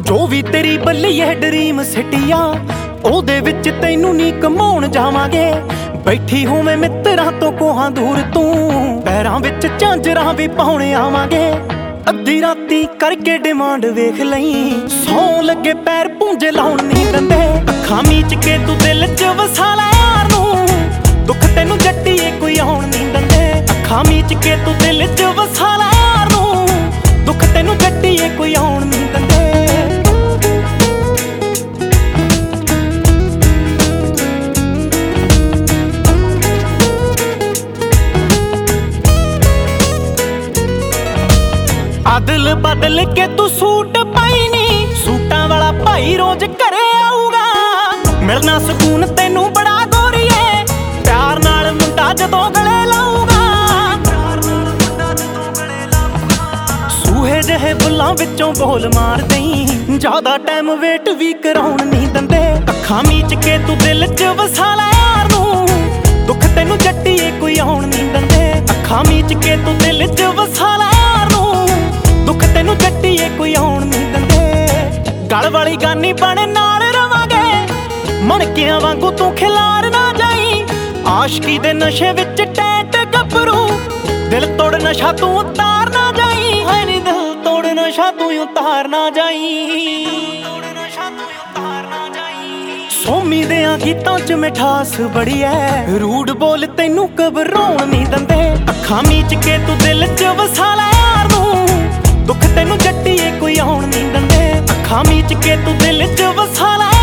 ਜੋ ਵੀ ਤੇਰੀ ਬੱਲੀ ਹੈ ਡ੍ਰੀਮ ਸਿਟੀਆ, ਉਹਦੇ ਵਿੱਚ ਤੈਨੂੰ ਨੀ ਕਮਾਉਣ ਜਾਵਾਂਗੇ। ਬੈਠੀ ਹੋਵੇਂ ਮਿੱਤਰਾਂ ਤੋਂ ਕੋਹਾਂ ਦੂਰ, ਤੂੰ ਪੈਰਾਂ ਵਿੱਚ ਝਾਂਜਰਾਂ ਵੀ ਪਾਉਣ ਆਵਾਂਗੇ। ਅੱਧੀ ਰਾਤੀ ਕਰਕੇ ਡਿਮਾਂਡ ਵੇਖ ਲਈ, ਸੌਂ ਲੱਗੇ ਪੈਰ ਪੂੰਝੇ ਲਾਉਣ ਨਹੀਂ ਦਿੰਦੇ। ਅੱਖਾਂ ਮੀਚ ਕੇ ਤੂੰ ਦਿਲ 'ਚ ਵਸਾ ਲੈ ਯਾਰ ਨੂੰ, ਦੁੱਖ ਤੈਨੂੰ ਜੱਟੀਏ ਕੋਈ ਆਉਣ ਨਹੀਂ ਦਿੰਦੇ। ਅੱਖਾਂ ਮੀਚ ਕੇ ਤੂੰ ਦਿਲ 'ਚ ਵਸਾ ਲੈ ਯਾਰ ਨੂੰ, ਦੁੱਖ ਤੈਨੂੰ ਜੱਟੀਏ ਕੋਈ ਆਉਣ ਨਹੀਂ ਦਿੰਦੇ। ਅਦਲ ਬਦਲ ਕੇ ਤੂੰ ਸੂਟ ਪਾਈ ਨੀ, ਸੂਟਾਂ ਵਾਲਾ ਭਾਈ ਰੋਜ਼ ਘਰੇ ਆਊਗਾ। ਮਿਲਣਾ ਸਕੂਨ ਤੈਨੂੰ ਬੜਾ ਗੋਰੀਏ, ਪਿਆਰ ਨਾਲ ਮੁੰਡਾ ਜਦੋਂ ਗਲੇ ਲਾਊਗਾ। ਸੂਹੇ ਜਿਹੇ ਬੁੱਲਾਂ ਵਿੱਚੋਂ ਬੋਲ ਮਾਰ ਦਈ, ਜ਼ਿਆਦਾ ਟਾਈਮ ਵੇਟ ਵੀ ਕਰਾਉਣ ਨਹੀਂ ਦਿੰਦੇ। ਅੱਖਾਂ ਮੀਚ ਕੇ ਤੂੰ ਦਿਲ 'ਚ ਵਸਾ ਲੈ ਯਾਰ ਨੂੰ, ਦੁੱਖ ਤੈਨੂੰ ਜੱਟੀਏ ਕੋਈ ਆਉਣ ਨਹੀਂ ਦਿੰਦੇ। ਅੱਖਾਂ ਮੀਚ ਕੇ ਤੂੰ ਦਿਲ 'ਚ ਵਸਾ ਲੈ ਯਾਰ ਨੂੰ, ਦੁੱਖ ਤੈਨੂੰ ਜੱਟੀਏ ਕੋਈ ਆਉਣ ਨਹੀਂ ਦਿੰਦੇ। ਗਲ ਵਾਲੀ ਗਾਨੀ ਬਣੇ ਨਾਲ ਰਵਾਂਗੇ, ਮਣਕਿਆਂ ਵਾਂਗੂ ਤੂੰ ਖਿਲਾਰ ਨਾ ਜਾਈ। ਆਸ਼ਕੀ ਦੇ ਨਸ਼ੇ ਵਿੱਚ ਟੈਟ ਗੱਭਰੂ, ਦਿਲ ਤੋੜ ਨਸ਼ਾ ਤੂੰ ਉਤਾਰ ਨਾ ਜਾਈ। ਹਾਏ ਨੀ ਦਿਲ ਤੋੜ ਨਸ਼ਾ ਤੂੰ ਉਤਾਰ ਨਾ ਜਾਈ। ਸੋਮੀ ਦਿਆਂ ਗੀਤਾਂ 'ਚ ਮਿਠਾਸ ਬੜੀ ਐ, ਰੂਡ ਬੋਲ ਤੈਨੂੰ ਘਬਰਾਉਣ ਨਹੀਂ ਦਿੰਦੇ। ਅੱਖਾਂ ਮੀਚ ਕੇ ਤੂੰ ਦਿਲ 'ਚ ਵਸਾ ਲੈ ਯਾਰ ਨੂੰ, ਦੁੱਖ ਤੈਨੂੰ ਜੱਟੀਏ ਕੋਈ ਆਉਣ ਨਹੀਂ ਦਿੰਦੇ। ਅੱਖਾਂ ਮੀਚ ਕੇ ਤੂੰ ਦਿਲ 'ਚ ਵਸਾ ਲੈ